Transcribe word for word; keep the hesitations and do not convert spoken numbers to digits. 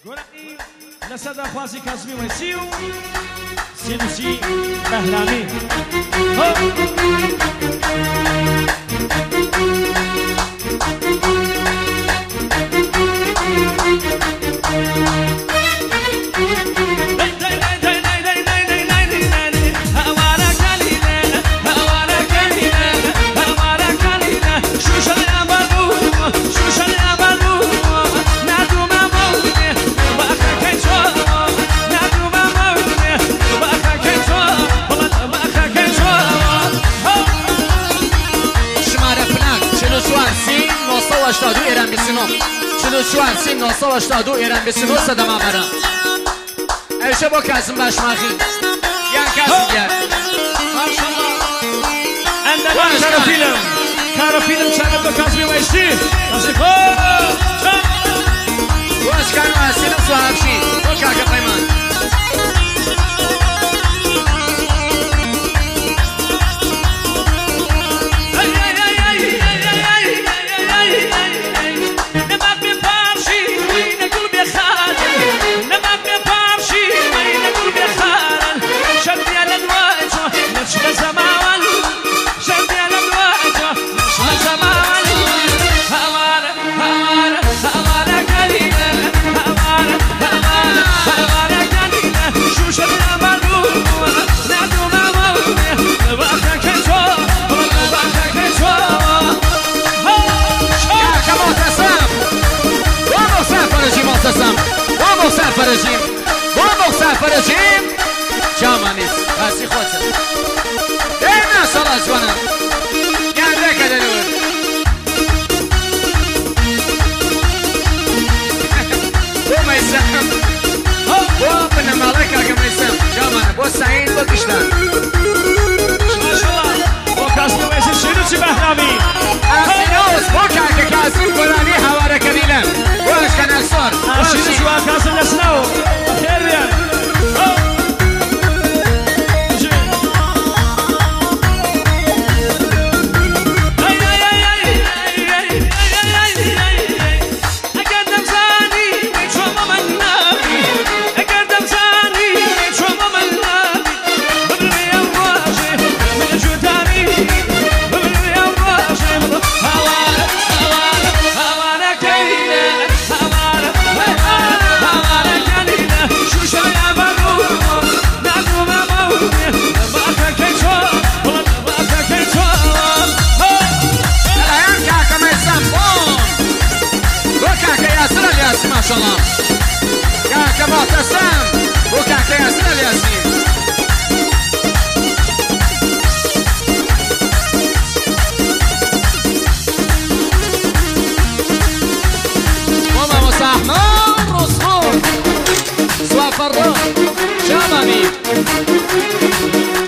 لسد خوازی کازمی ویسی و سینوسی بهرامی هشتاد و دو ایران بیست و نه چلو و چوار سی نهصد و هشتاد و دو ایران بیست و نه صدام آمدم ایشه با کازم باشماخی یان کازم بیار اندگان کارو فیلم کارو فیلم شاید با کازمی ویسی نصیب و اشکان و حسینم سوهابشی و کاکا پیمان وامو سفر رژیم وامو سفر رژیم جامانیس راسی خودت اینا سالا جوانم گنده کده نور بو میسم بو بنماله کاکا میسم جامانه بو سعید بو کشتن ماشالله بو کازمی ویسی شیرو چی بهرامی اسینوز بو کاکا کازم گلانی حواره کبیلم بو اشکن اکسار شیرو چی بهرامی کازم لسنو خیر بیان ماشاءالله كاكا معتصم وكاكا ياسين الياسين وما مساحمان رسول سوا فرون شامامي